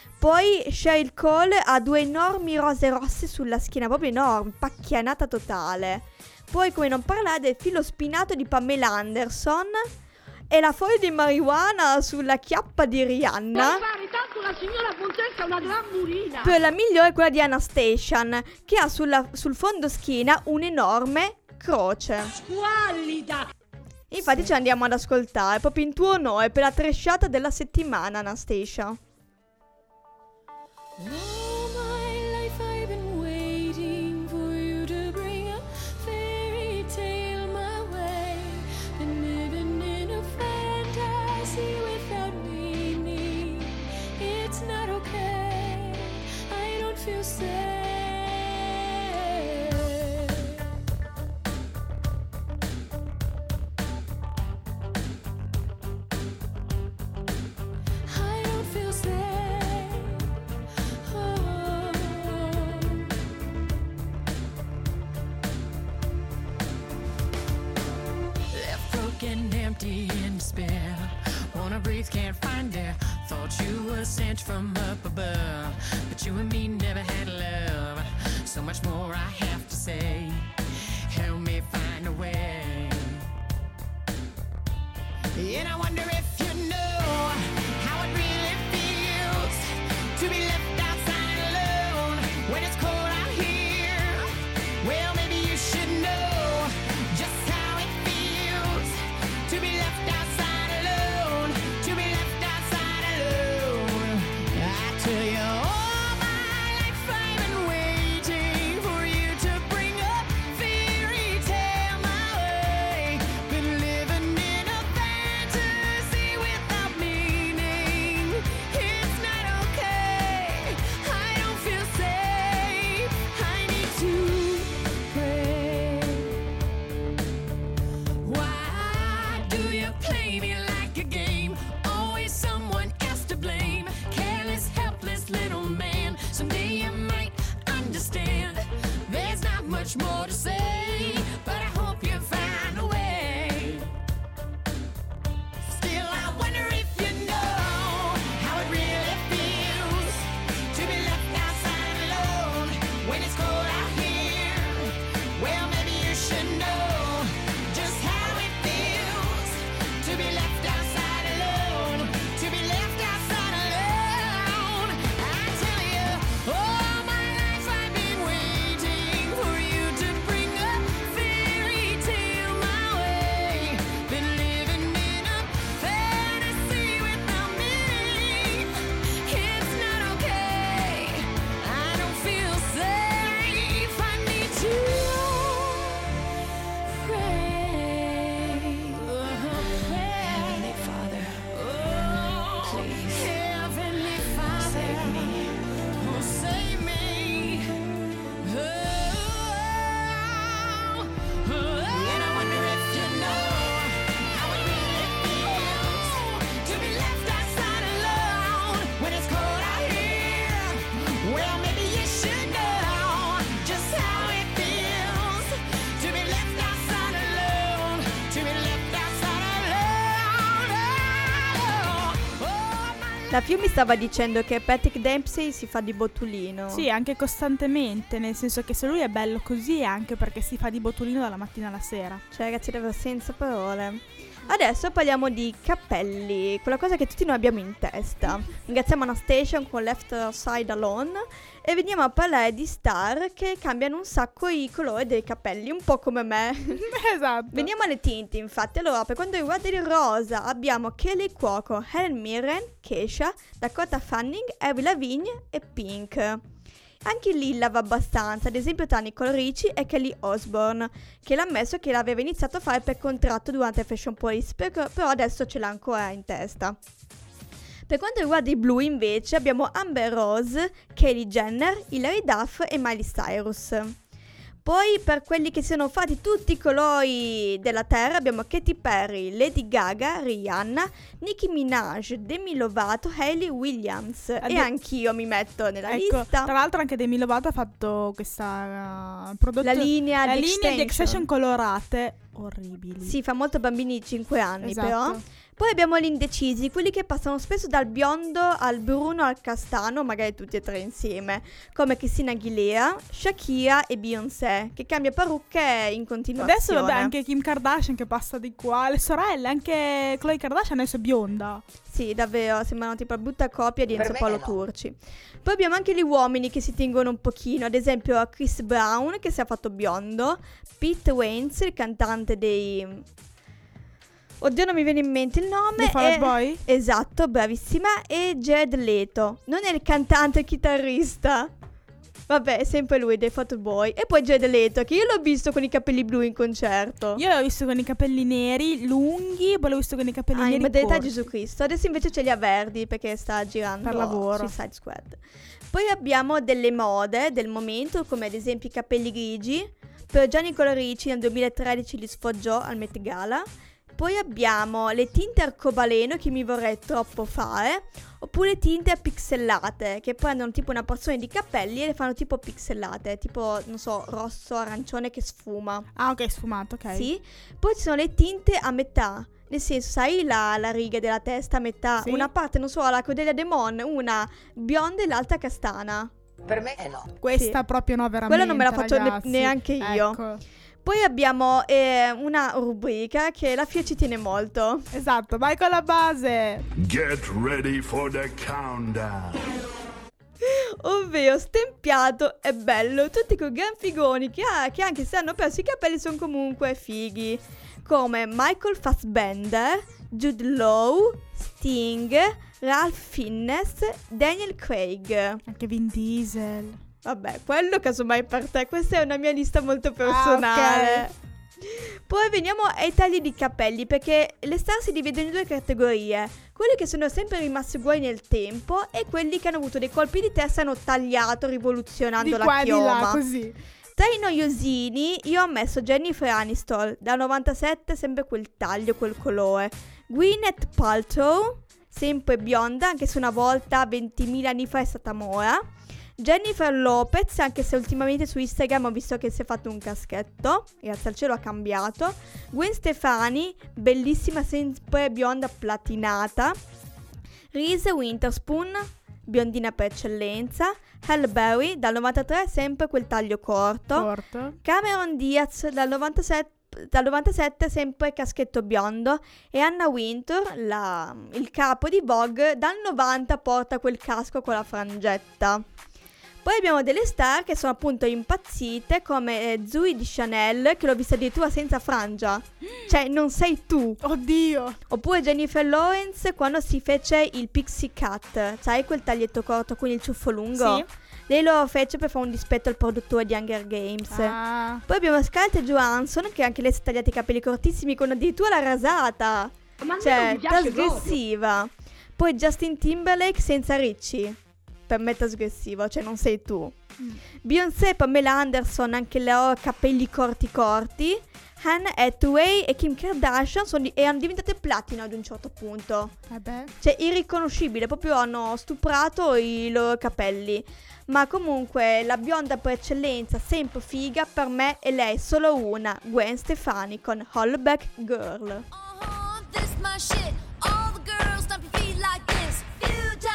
Poi Sheryl Cole ha due enormi rose rosse sulla schiena, proprio enormi, pacchianata totale. Poi come non parlare del filo spinato di Pamela Anderson e la foglia di marijuana sulla chiappa di Rihanna. Tanto la signora Fontesca è una gran murina. Per la migliore è quella di Anastasia, che ha sulla- sul fondo schiena un'enorme croce. Squallida. Infatti ce l'andiamo ad ascoltare proprio in tuo onore per la tresciata della settimana, Anastasia. All my life I've been waiting for you to bring a fairy tale my way. Been living in a fantasy without meaning. It's not okay. I don't feel safe. I don't feel safe. Oh. Left broken, empty, in despair. Wanna breathe, can't find air. Thought you were sent from up above, but you and me never had love. So much more I have to say. Help me find a way. And I wonder if you know how it really feels to be left outside alone when it's cold out here. Well, maybe you should know just how it feels to be left outside alone, to be left outside alone. I tell you, all my life I've been waiting for you to bring a fairy tale my way. Been living in a fantasy without meaning. It's not okay. I don't feel safe. I need to pray. Why do you play me like a game? Always someone else to blame. Careless, helpless little man. Someday you might understand. There's not much more to say, but I hope you find a way. Still, I wonder if you know how it really feels to be left outside alone when it's cold out here. Well, maybe you should know just how it feels to be left outside alone, to be left outside alone. I tell you, all my life I've been waiting for you to bring a fairy La Fiumi stava dicendo che Patrick Dempsey si fa di botulino. Sì, anche costantemente, nel senso che se lui è bello così è anche perché si fa di botulino dalla mattina alla sera. Cioè ragazzi, davvero senza parole. Adesso parliamo di capelli, quella cosa che tutti noi abbiamo in testa. Ringraziamo Anastasia con Left Side Alone e veniamo a parlare di star che cambiano un sacco i colori dei capelli, un po' come me. Esatto. Veniamo alle tinte, infatti. Allora, per quanto riguarda il rosa, abbiamo Kelly Cuoco, Helen Mirren, Kesha, Dakota Fanning, Avril Lavigne e Pink. Anche il lilla va abbastanza, ad esempio tra Nicole Richie e Kelly Osbourne, che l'ha ammesso che l'aveva iniziato a fare per contratto durante Fashion Police, però adesso ce l'ha ancora in testa. Per quanto riguarda i blu invece abbiamo Amber Rose, Kylie Jenner, Hilary Duff e Miley Cyrus. Poi per quelli che si sono fatti tutti i colori della terra abbiamo Katy Perry, Lady Gaga, Rihanna, Nicki Minaj, Demi Lovato, Hailey Williams Addio. e anch'io mi metto nella Ecco, lista. tra l'altro anche Demi Lovato ha fatto questa uh, prodotto, La linea la di linea extension. di extension colorate orribili. Sì, fa molto bambini di cinque anni Esatto. però. Poi abbiamo gli indecisi, quelli che passano spesso dal biondo al bruno al castano, magari tutti e tre insieme, come Christina Aguilera, Shakira e Beyoncé, che cambia parrucche in continuazione. Adesso vabbè anche Kim Kardashian che passa di qua, le sorelle, anche Khloe Kardashian adesso è bionda. Sì, davvero, sembrano tipo la brutta copia di Per Enzo me Paolo no. Turci. Poi abbiamo anche gli uomini che si tengono un pochino, ad esempio Chris Brown che si è fatto biondo, Pete Wentz, il cantante dei... Oddio, non mi viene in mente il nome. The Fall Out e- Boy? Esatto, bravissima. E Jared Leto. Non è il cantante, il chitarrista. Vabbè, è sempre lui, dei Fall Out Boy. E poi Jared Leto, che io l'ho visto con i capelli blu in concerto. Io l'ho visto con i capelli neri lunghi, poi l'ho visto con i capelli Ah, in neri modalità corti. Gesù Cristo. Adesso invece ce li ha verdi perché sta girando Per lavoro. Suicide Squad. Poi abbiamo delle mode del momento, come ad esempio i capelli grigi. Per Gianni Colorici nel duemilatredici li sfoggiò al Met Gala. Poi abbiamo le tinte arcobaleno che mi vorrei troppo fare, oppure tinte pixellate che prendono tipo una porzione di capelli e le fanno tipo pixellate, tipo non so, rosso, arancione che sfuma. Ah, ok, sfumato, ok. Sì. Poi ci sono le tinte a metà. Nel senso, sai la, la riga della testa a metà? Sì. Una parte, non so, la Cordelia Demon, una bionda e l'altra castana. Per me no. Questa Sì. proprio no, veramente. Quella non me la faccio ne- ragazzi. neanche io. Ecco. Poi abbiamo eh, una rubrica che la Fia ci tiene molto. Esatto, vai con la base. Get ready for the countdown. Ovvero stempiato e bello, tutti quei gran figoni che, ha, che anche se hanno perso i capelli sono comunque fighi, come Michael Fassbender, Jude Law, Sting, Ralph Fiennes, Daniel Craig. Anche Vin Diesel. Vabbè, quello casomai per te, questa è una mia lista molto personale. Ah, ok. Poi veniamo ai tagli di capelli, perché le star si dividono in due categorie: quelli che sono sempre rimasti uguali nel tempo e quelli che hanno avuto dei colpi di testa e hanno tagliato rivoluzionando Di la qua e di chioma. là, così. Tra i noiosini io ho messo Jennifer Aniston, dal novantasette sempre quel taglio, quel colore. Gwyneth Paltrow, sempre bionda, anche se una volta ventimila anni fa è stata mora. Jennifer Lopez, anche se ultimamente su Instagram ho visto che si è fatto un caschetto, grazie al cielo ha cambiato. Gwen Stefani, bellissima, sempre bionda platinata. Reese Witherspoon, biondina per eccellenza. Halle Berry, dal novantatré sempre quel taglio corto. Corto. Cameron Diaz, dal novantasette, dal novantasette sempre caschetto biondo. E Anna Wintour, la, il capo di Vogue, dal novanta porta quel casco con la frangetta. Poi abbiamo delle star che sono appunto impazzite, come eh, Zooey di Chanel, che l'ho vista addirittura senza frangia. Cioè, non sei tu. Oddio. Oppure Jennifer Lawrence quando si fece il pixie cut, sai quel taglietto corto, quindi il ciuffo lungo? Sì. Lei lo fece per fare un dispetto al produttore di Hunger Games. Ah. Poi abbiamo Scarlett Johansson, che anche lei si è tagliata i capelli cortissimi con addirittura la rasata. Ma a me non Cioè, mi piace trasgressiva. Poi Justin Timberlake senza ricci. Per me trasgressivo, cioè non sei tu. Mm. Beyoncé, Pamela Anderson, anche lei ha capelli corti corti. Anne Hathaway e Kim Kardashian sono di- erano diventate platino ad un certo punto. Vabbè. Cioè irriconoscibile, proprio hanno stuprato i loro capelli. Ma comunque la bionda per eccellenza, sempre figa, per me è lei solo una, Gwen Stefani con Hollaback Girl. Uh-huh, this my shit. All the girls stomp your feet like this. Few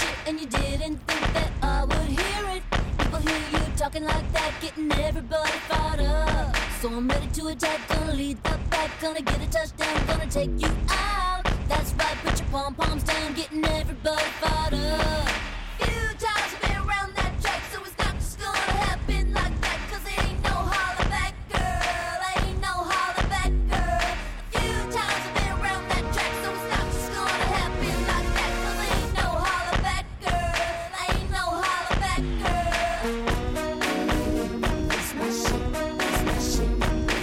shit and you didn't think that I would hear it. People hear you talking like that, getting everybody fired up. So I'm ready to attack, gonna lead the pack, gonna get a touchdown, gonna take you out. That's right, put your pom-poms down, getting everybody fired up. Few times I've been around that track, so it's not just gonna happen like that, cause there ain't no holler back, girl, ain't no holler back, girl. A few times I've been around that track, so it's not just gonna happen like that, cause there ain't no holler back, girl, ain't no holler back, girl. That's my shit, that's my shit.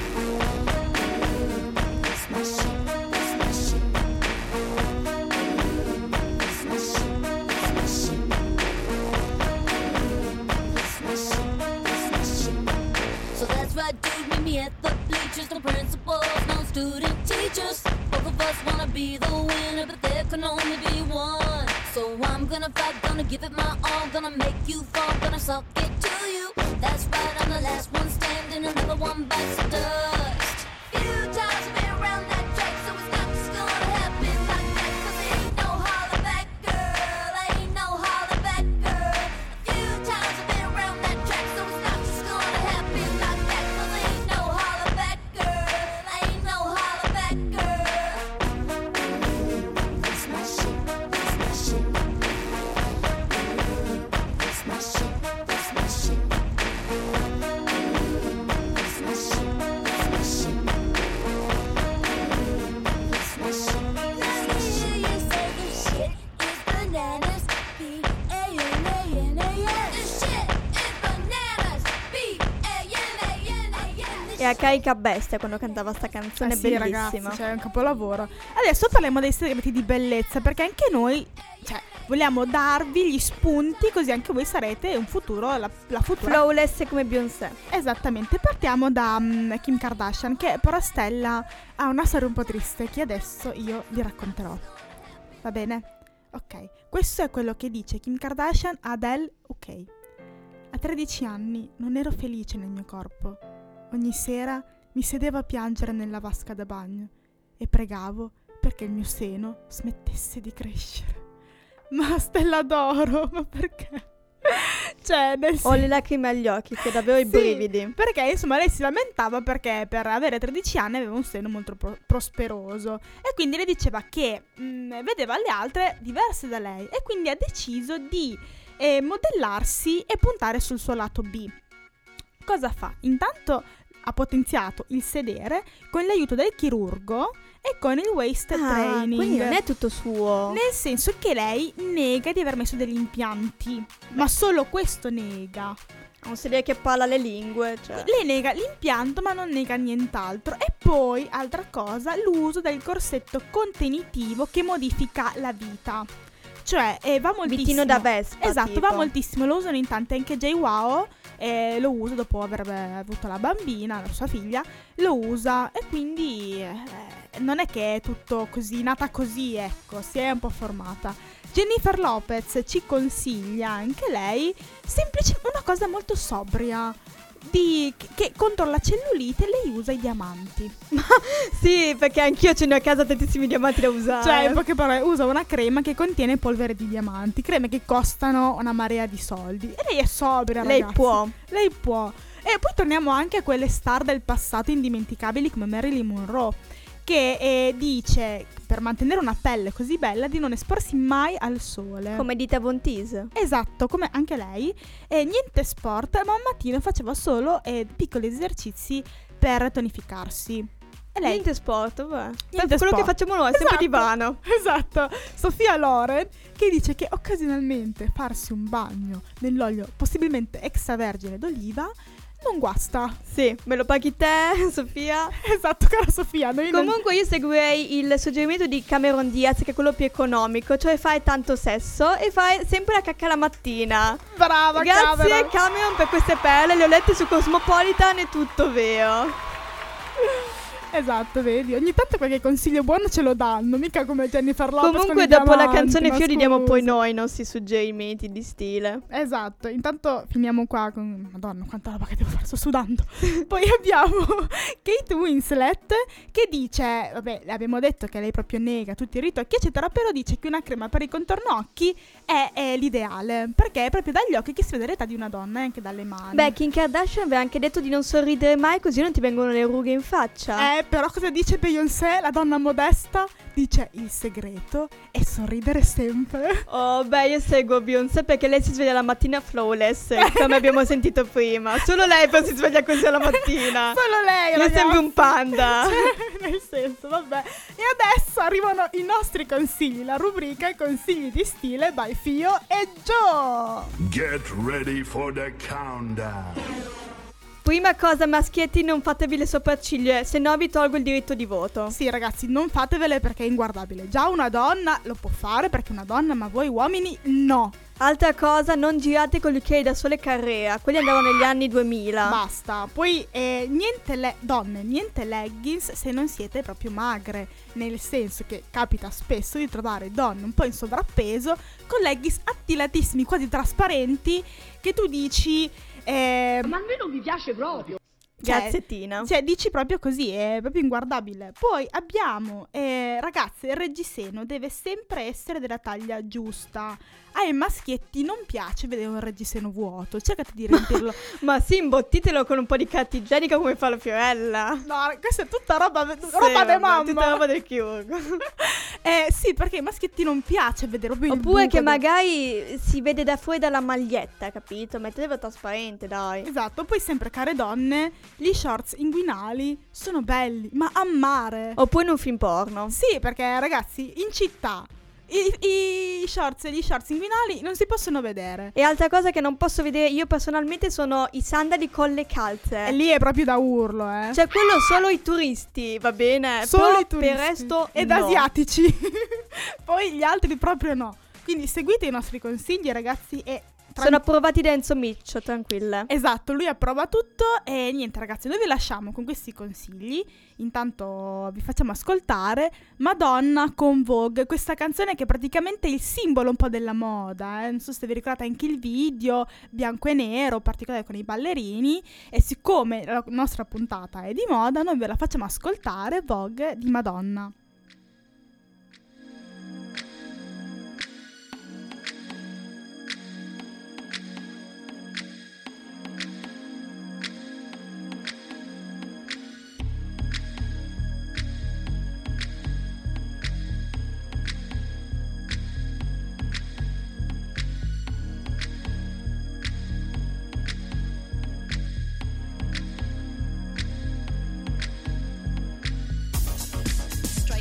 That's my shit, that's my shit. That's my shit, that's my shit. That's my shit, that's my shit. So that's right, dude, meet me at the bleachers. No principals, no student teachers. Both of us wanna be the winner, but there can only be one. So I'm gonna fight, gonna give it my all, gonna make you fall, gonna suck it to you. That's right, I'm the last one standing, another one bites the dust. Few times I've been around that track, so it's not just gonna happen like that, cause there ain't no holler back, girl, ain't no holler back, girl. A few times I've been around that track, so it's not just gonna happen like that, cause there ain't no holler back, girl, ain't no holler back, girl. That's my shit, that's my shit. That's my shit, that's my shit. That's my shit, that's my shit. That's my shit, that's my shit. You say the shit is bananas, B A N A N A S. The shit is bananas, B A N A N A S. E a carica bestia quando cantava sta canzone, Eh sì, bellissima. ragazzi, cioè è un capolavoro. Adesso parliamo dei segreti di bellezza, perché anche noi, cioè, vogliamo darvi gli spunti, così anche voi sarete un futuro, la, la futura. Flawless come Beyoncé. Esattamente, partiamo da mm, Kim Kardashian, che però Stella ha una storia un po' triste che adesso io vi racconterò. Va bene? Ok, questo è quello che dice Kim Kardashian a Adele. Ok, a tredici anni non ero felice nel mio corpo. Ogni sera mi sedevo a piangere nella vasca da bagno e pregavo perché il mio seno smettesse di crescere. Ma Stella d'oro, ma perché? Cioè, nel Ho le lacrime agli occhi, che davvero i Sì, brividi. Perché insomma lei si lamentava perché per avere tredici anni aveva un seno molto pro- prosperoso e quindi le diceva che mh, vedeva le altre diverse da lei e quindi ha deciso di eh, modellarsi e puntare sul suo lato B. Cosa fa? Intanto ha potenziato il sedere con l'aiuto del chirurgo e con il waist Ah, training. quindi non è tutto suo. Nel senso che lei nega di aver messo degli impianti, ma solo questo nega. Un sedere che parla le lingue, cioè. Lei nega l'impianto ma non nega nient'altro. E poi, altra cosa, l'uso del corsetto contenitivo che modifica la vita. Cioè, eh, va moltissimo. Vitino da Vespa, Esatto, tipo. va moltissimo. Lo usano in tanti, anche J Wow eh, lo usa dopo aver eh, avuto la bambina, la sua figlia. Lo usa e quindi eh, non è che è tutto così, nata così, ecco, si è un po' formata. Jennifer Lopez ci consiglia anche lei semplice una cosa molto sobria di che, che contro la cellulite lei usa i diamanti. Sì, perché anch'io ce ne ho a casa tantissimi diamanti da usare. Cioè, in poche parole, usa una crema che contiene polvere di diamanti, creme che costano una marea di soldi. E lei è sobria, Lei ragazzi. può. Lei può. E poi torniamo anche a quelle star del passato indimenticabili come Marilyn Monroe, che eh, dice, per mantenere una pelle così bella, di non esporsi mai al sole. Come Dita Von Teese. Esatto, come anche lei. E niente sport, ma un mattino faceva solo eh, piccoli esercizi per tonificarsi. E lei... Niente sport, beh. Niente quello sport. che facciamo noi, è sempre Esatto, divano. Esatto. Sofia Loren che dice che occasionalmente farsi un bagno nell'olio possibilmente extravergine d'oliva non guasta. Sì, me lo paghi te, Sofia. Esatto, cara Sofia. Noi non- Comunque io seguirei il suggerimento di Cameron Diaz, che è quello più economico, cioè fai tanto sesso e fai sempre la cacca la mattina. Brava, Grazie Cameron. Cameron per queste perle, le ho lette su Cosmopolitan, è tutto vero. Esatto, vedi, ogni tanto qualche consiglio buono ce lo danno, mica come Jennifer Lopez. Comunque con i dopo la diamanti, canzone ma Fiori diamo poi scusa. noi i nostri suggerimenti di stile. Esatto, intanto finiamo qua con... Madonna, quanta roba che devo fare, sto sudando. Poi abbiamo Kate Winslet che dice, vabbè, le abbiamo detto che lei proprio nega tutti i ritocchi eccetera, però dice che una crema per i contorno occhi è, è l'ideale, perché è proprio dagli occhi che si vede l'età di una donna e anche dalle mani. Beh, Kim Kardashian aveva anche detto di non sorridere mai, così non ti vengono le rughe in faccia. Eh, però cosa dice Beyoncé, la donna modesta? Dice il segreto è sorridere sempre. Oh, beh, io seguo Beyoncé perché lei si sveglia la mattina flawless, come abbiamo sentito prima. Solo lei poi si sveglia così alla mattina. Solo lei, Io ragazzi. sembro un panda. Nel senso, vabbè. E adesso arrivano i nostri consigli, la rubrica Consigli di stile by Fio e Joe. Get ready for the countdown. Prima cosa, maschietti, non fatevi le sopracciglia, se no vi tolgo il diritto di voto. Sì, ragazzi, non fatevele perché è inguardabile. Già una donna lo può fare perché è una donna, ma voi uomini no. Altra cosa, non girate con gli occhiali da sole Carrera, quelli andavano negli anni duemila. Basta. Poi eh, niente le- donne, niente leggings se non siete proprio magre. Nel senso che capita spesso di trovare donne un po' in sovrappeso con leggings attilatissimi, quasi trasparenti, che tu dici... Eh, Ma a me non mi piace proprio. Cioè, Gazzettina. Cioè, dici proprio così, è proprio inguardabile. Poi abbiamo, eh, ragazze, il reggiseno deve sempre essere della taglia giusta. Ai maschietti non piace vedere un reggiseno vuoto, cercate di riempirlo. Ma sì, imbottitelo con un po' di carta igienica come fa la Fiorella. No, questa è tutta roba, Sì, roba vabbè, di mamma. tutta roba del chirurgo. Eh sì, perché ai maschietti non piace vedere proprio il Oppure buco che del- magari si vede da fuori dalla maglietta, capito? Mettetelo trasparente, dai. Esatto, poi sempre care donne, gli shorts inguinali sono belli, ma a mare. Oppure in un film porno. Sì, perché ragazzi, in città i, i shorts e gli shorts inguinali non si possono vedere. E altra cosa che non posso vedere io personalmente sono i sandali con le calze. E lì è proprio da urlo, eh. Cioè quello solo i turisti, va bene? Solo Però i turisti. per il resto ed no. asiatici. Poi gli altri proprio no. Quindi seguite i nostri consigli, ragazzi, e tran- Sono approvati da Enzo Miccio, tranquille. Esatto, lui approva tutto e niente, ragazzi, noi vi lasciamo con questi consigli. Intanto vi facciamo ascoltare Madonna con Vogue, questa canzone che è praticamente il simbolo un po' della moda, eh? Non so se vi ricordate anche il video bianco e nero, particolare con i ballerini. E siccome la nostra puntata è di moda, noi ve la facciamo ascoltare, Vogue di Madonna. Strike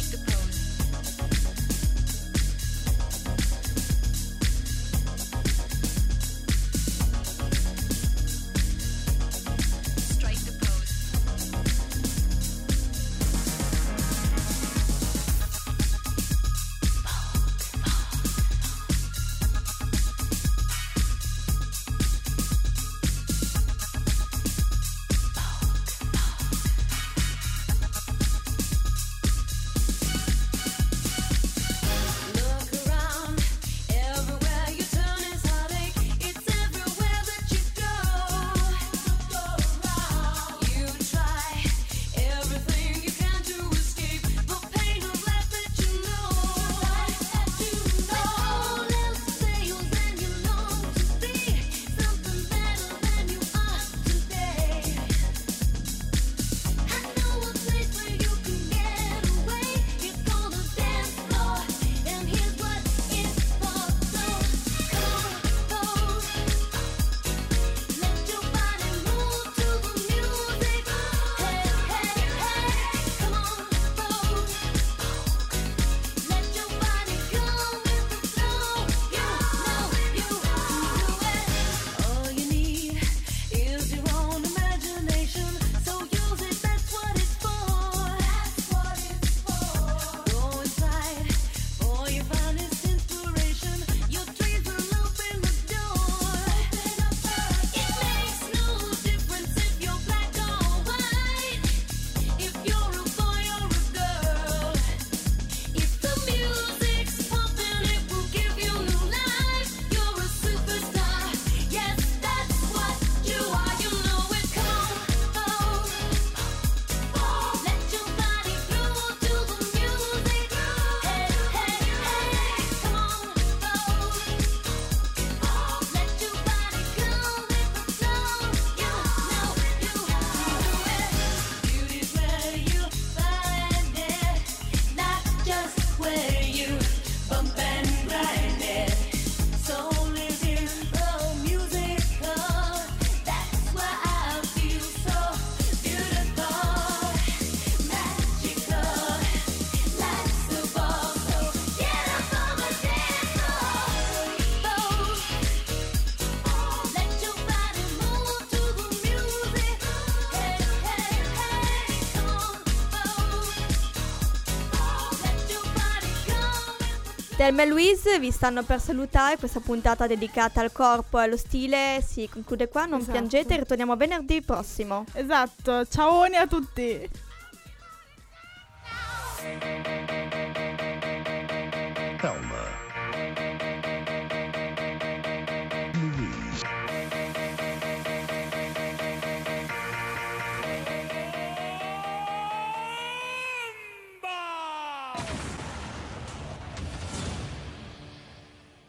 Thelma e Louise vi stanno per salutare. Questa puntata dedicata al corpo e allo stile si conclude qua. Non Esatto. piangete, ritorniamo venerdì prossimo. Esatto, ciao a tutti.